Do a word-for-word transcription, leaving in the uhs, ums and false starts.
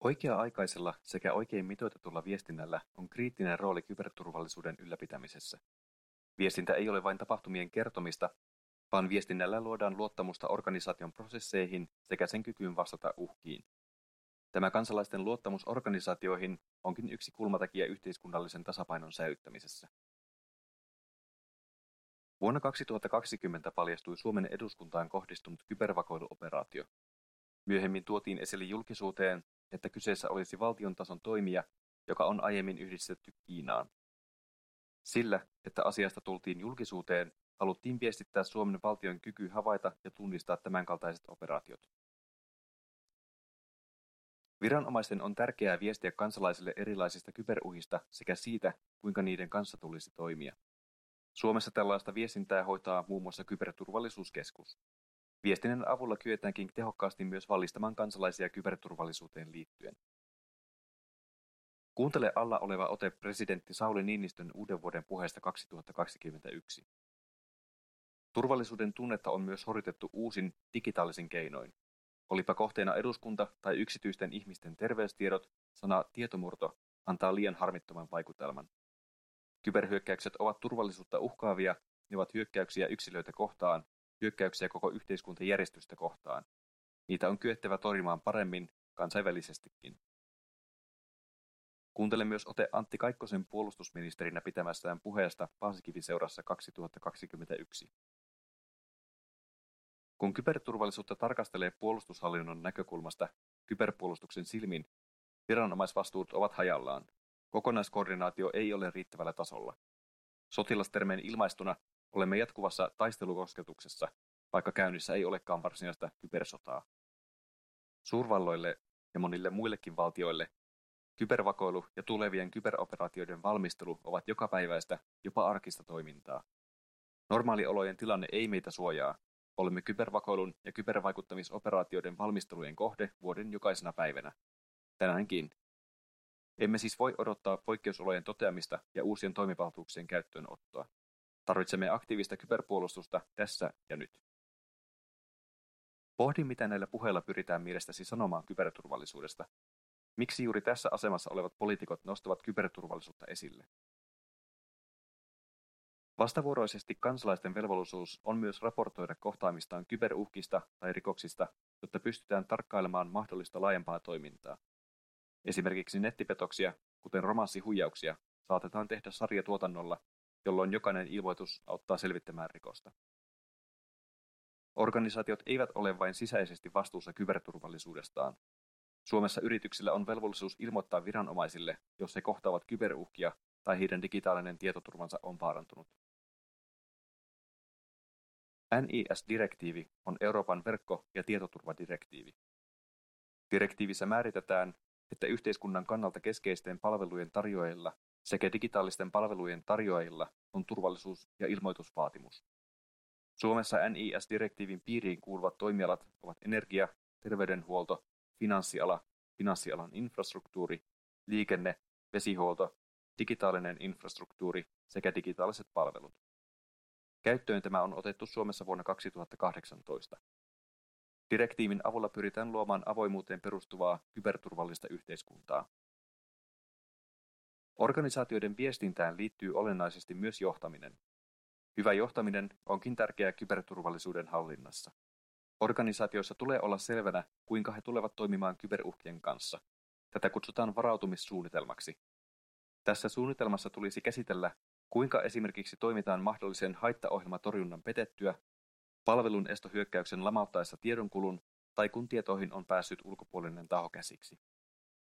Oikea-aikaisella sekä oikein mitoitetulla viestinnällä on kriittinen rooli kyberturvallisuuden ylläpitämisessä. Viestintä ei ole vain tapahtumien kertomista, vaan viestinnällä luodaan luottamusta organisaation prosesseihin sekä sen kykyyn vastata uhkiin. Tämä kansalaisten luottamus organisaatioihin onkin yksi kulmatekijä yhteiskunnallisen tasapainon säilyttämisessä. Vuonna kaksituhattakaksikymmentä paljastui Suomen eduskuntaan kohdistunut kybervakoiluoperaatio. Myöhemmin tuotiin esille julkisuuteen, että kyseessä olisi valtion tason toimija, joka on aiemmin yhdistetty Kiinaan. Sillä, että asiasta tultiin julkisuuteen, haluttiin viestittää Suomen valtion kyky havaita ja tunnistaa tämänkaltaiset operaatiot. Viranomaisten on tärkeää viestiä kansalaisille erilaisista kyberuhista sekä siitä, kuinka niiden kanssa tulisi toimia. Suomessa tällaista viestintää hoitaa muun muassa Kyberturvallisuuskeskus. Viestinnän avulla kyetäänkin tehokkaasti myös valistamaan kansalaisia kyberturvallisuuteen liittyen. Kuuntele alla oleva ote presidentti Sauli Niinistön uuden vuoden puheesta kaksituhattakaksikymmentäyksi. Turvallisuuden tunnetta on myös horjutettu uusin digitaalisin keinoin. Olipa kohteena eduskunta tai yksityisten ihmisten terveystiedot, sana tietomurto antaa liian harmittoman vaikutelman. Kyberhyökkäykset ovat turvallisuutta uhkaavia, ne ovat hyökkäyksiä yksilöitä kohtaan, hyökkäyksiä koko yhteiskuntajärjestystä kohtaan. Niitä on kyettävä torjumaan paremmin, kansainvälisestikin. Kuuntele myös ote Antti Kaikkosen puolustusministerinä pitämästään puheesta Paasikivi-seurassa kaksituhattakaksikymmentäyksi. Kun kyberturvallisuutta tarkastelee puolustushallinnon näkökulmasta kyberpuolustuksen silmin, viranomaisvastuut ovat hajallaan. Kokonaiskoordinaatio ei ole riittävällä tasolla. Sotilastermeen ilmaistuna olemme jatkuvassa taistelukosketuksessa, vaikka käynnissä ei olekaan varsinaista kybersotaa. Suurvalloille ja monille muillekin valtioille kybervakoilu ja tulevien kyberoperaatioiden valmistelu ovat jokapäiväistä, jopa arkista toimintaa. Normaaliolojen tilanne ei meitä suojaa. Olemme kybervakoilun ja kybervaikuttamisoperaatioiden valmistelujen kohde vuoden jokaisena päivänä. Tänäänkin. Emme siis voi odottaa poikkeusolojen toteamista ja uusien toimivaltuuksien käyttöönottoa. Tarvitsemme aktiivista kyberpuolustusta tässä ja nyt. Pohdi, mitä näillä puheilla pyritään mielestäsi sanomaan kyberturvallisuudesta. Miksi juuri tässä asemassa olevat poliitikot nostavat kyberturvallisuutta esille? Vastavuoroisesti kansalaisten velvollisuus on myös raportoida kohtaamistaan kyberuhkista tai rikoksista, jotta pystytään tarkkailemaan mahdollista laajempaa toimintaa. Esimerkiksi nettipetoksia, kuten romanssihuijauksia, saatetaan tehdä sarjatuotannolla, jolloin jokainen ilmoitus auttaa selvittämään rikosta. Organisaatiot eivät ole vain sisäisesti vastuussa kyberturvallisuudestaan. Suomessa yrityksillä on velvollisuus ilmoittaa viranomaisille, jos he kohtaavat kyberuhkia tai heidän digitaalinen tietoturvansa on vaarantunut. N I S-direktiivi on Euroopan verkko- ja tietoturvadirektiivi. Direktiivissä määritetään, että yhteiskunnan kannalta keskeisten palvelujen tarjoajilla sekä digitaalisten palvelujen tarjoajilla on turvallisuus- ja ilmoitusvaatimus. Suomessa N I S-direktiivin piiriin kuuluvat toimialat ovat energia, terveydenhuolto, finanssiala, finanssialan infrastruktuuri, liikenne, vesihuolto, digitaalinen infrastruktuuri sekä digitaaliset palvelut. Käyttöön tämä on otettu Suomessa vuonna kaksituhattakahdeksantoista. Direktiivin avulla pyritään luomaan avoimuuteen perustuvaa kyberturvallista yhteiskuntaa. Organisaatioiden viestintään liittyy olennaisesti myös johtaminen. Hyvä johtaminen onkin tärkeää kyberturvallisuuden hallinnassa. Organisaatioissa tulee olla selvänä, kuinka he tulevat toimimaan kyberuhkien kanssa. Tätä kutsutaan varautumissuunnitelmaksi. Tässä suunnitelmassa tulisi käsitellä, kuinka esimerkiksi toimitaan mahdollisen haittaohjelmatorjunnan petettyä, palvelun estohyökkäyksen lamauttaessa tiedonkulun tai kun tietoihin on päässyt ulkopuolinen taho käsiksi.